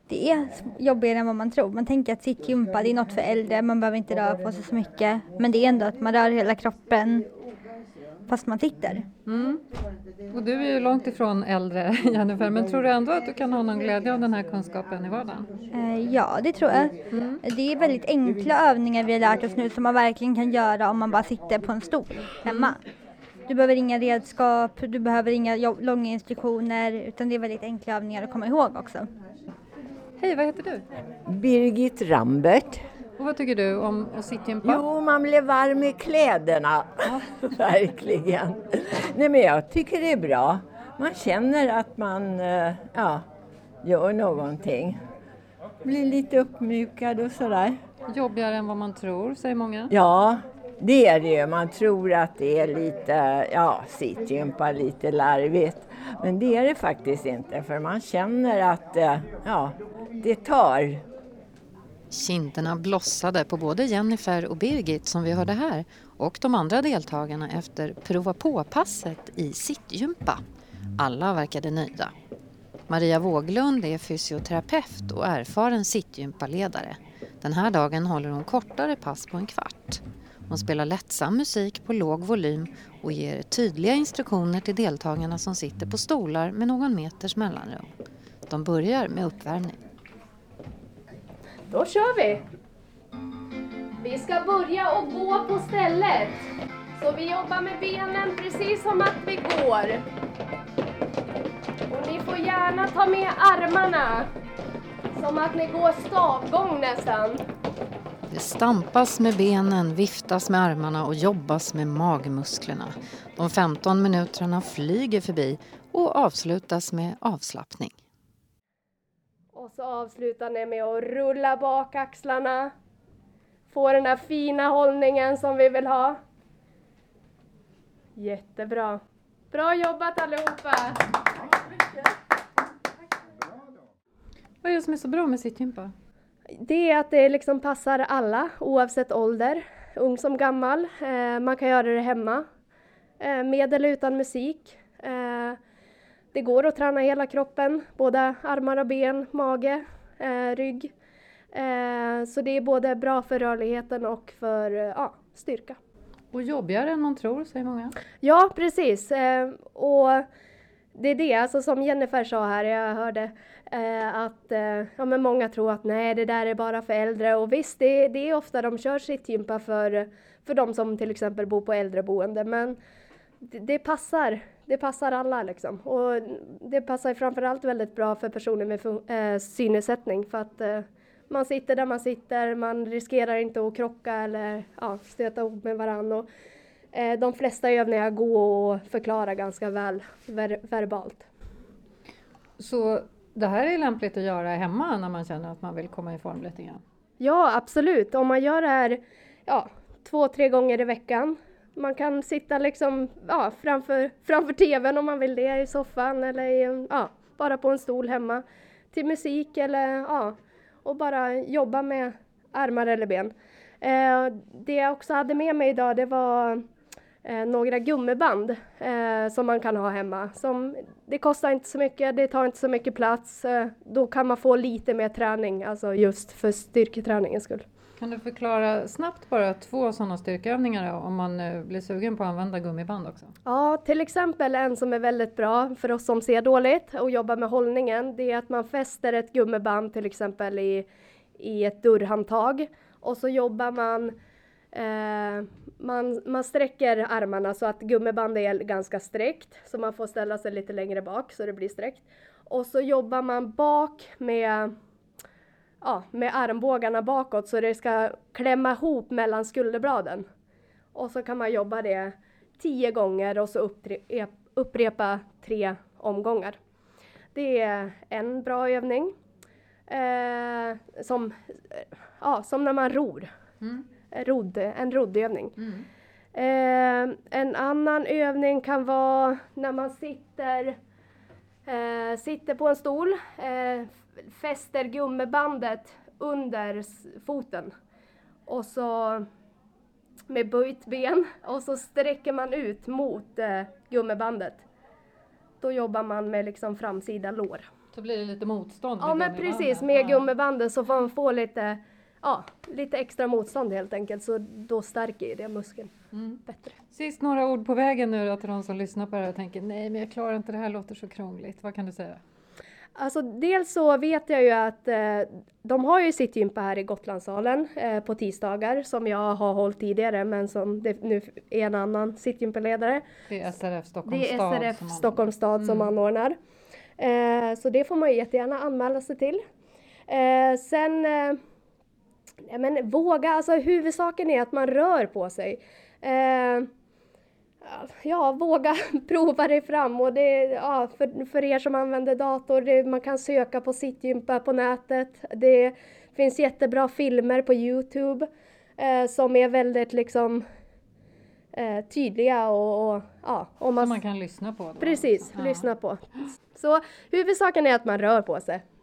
Det är jobbigare än vad man tror. Man tänker att sittgympa, det är något för äldre, man behöver inte röra på sig så mycket. Men det är ändå att man rör hela kroppen fast man sitter. Mm. Och du är ju långt ifrån äldre, Jennifer, men tror du ändå att du kan ha någon glädje av den här kunskapen i vardagen? Ja, det tror jag. Det är väldigt enkla övningar vi har lärt oss nu som man verkligen kan göra om man bara sitter på en stol hemma. Du behöver inga redskap, du behöver inga långa instruktioner, utan det är väldigt enkla övningar att komma ihåg också. Hej, vad heter du? Birgit Rambert. Och vad tycker du om att sittgympa? Jo, man blir varm i kläderna. Verkligen. Nej, men jag tycker det är bra. Man känner att man gör någonting. Blir lite uppmjukad och sådär. Jobbigare än vad man tror, säger många. Ja, det är det ju. Man tror att det är lite, sittgympa lite larvigt. Men det är det faktiskt inte. För man känner att det tar. Kinderna blossade på både Jennifer och Birgit som vi hörde här och de andra deltagarna efter prova på-passet i sittgympa. Alla verkade nöjda. Maria Wåglund är fysioterapeut och erfaren sittgympaledare. Den här dagen håller hon kortare pass på en kvart. Hon spelar lättsam musik på låg volym och ger tydliga instruktioner till deltagarna som sitter på stolar med någon meters mellanrum. De börjar med uppvärmning. Då kör vi! Vi ska börja och gå på stället. Så vi jobbar med benen precis som att vi går. Och ni får gärna ta med armarna. Som att ni går stavgång nästan. Det stampas med benen, viftas med armarna och jobbas med magmusklerna. De 15 minuterna flyger förbi och avslutas med avslappning. Och så avslutar ni med att rulla bak axlarna. Få den där fina hållningen som vi vill ha. Jättebra. Bra jobbat allihopa! Vad är det som är så bra med sittgympa? Det är att det liksom passar alla oavsett ålder. Ung som gammal. Man kan göra det hemma. Med eller utan musik. Det går att träna hela kroppen, både armar och ben, mage, rygg. Så det är både bra för rörligheten och för styrka. Och jobbigare än man tror, säger många. Ja, precis. Och det är det, alltså som Jennifer sa här, jag hörde men många tror att nej, det där är bara för äldre. Och visst, det är ofta de kör sittgympa för de som till exempel bor på äldreboende, men det passar alla liksom. Och det passar framförallt väldigt bra för personer med synnedsättning, för att man sitter där man sitter, man riskerar inte att krocka eller stöta ihop med varann. Och de flesta övningar går att förklara ganska väl verbalt. Så det här är lämpligt att göra hemma när man känner att man vill komma i form lite grann? Ja, absolut. Om man gör det här 2-3 gånger i veckan. Man kan sitta liksom framför tvn om man vill det, i soffan eller bara på en stol hemma till musik eller och bara jobba med armar eller ben. Det jag också hade med mig idag, det var några gummiband som man kan ha hemma. Det kostar inte så mycket, det tar inte så mycket plats. Då kan man få lite mer träning, alltså just för styrketräningens skull. Kan du förklara snabbt bara 2 sådana styrkeövningar om man blir sugen på att använda gummiband också? Ja, till exempel en som är väldigt bra för oss som ser dåligt och jobbar med hållningen. Det är att man fäster ett gummiband till exempel i ett dörrhandtag. Och så jobbar man sträcker armarna så att gummibandet är ganska sträckt. Så man får ställa sig lite längre bak så det blir sträckt. Och så jobbar man bak med armbågarna bakåt så det ska klämma ihop mellan skulderbladen. Och så kan man jobba det 10 gånger och så upprepa 3 omgångar. Det är en bra övning. Som när man ror. En roddövning. En annan övning kan vara när man sitter på en stol. Fäster gummibandet under foten. Och så med böjt ben. Och så sträcker man ut mot gummibandet. Då jobbar man med liksom framsida lår. Så blir det lite motstånd. Ja, men precis. Med gummibanden så får man få lite extra motstånd helt enkelt. Så då stärker det muskeln bättre. Sist några ord på vägen nu då, till de som lyssnar på det här och tänker nej men jag klarar inte det här, låter så krångligt. Vad kan du säga? Alltså dels så vet jag ju att de har ju sittgympa här i Gotlandssalen på tisdagar som jag har hållit tidigare men som det nu är en annan sittgympaledare. Det är SRF Stockholms stad. Det är SRF Stockholms stad som anordnar. Så det får man ju jättegärna anmäla sig till. Sen våga, alltså huvudsaken är att man rör på sig. Våga prova dig fram och för er som använder dator, man kan söka på sittgympa på nätet. Det finns jättebra filmer på YouTube som är väldigt liksom tydliga och som man kan lyssna på. Då. Precis, lyssna på. Så huvudsaken är att man rör på sig.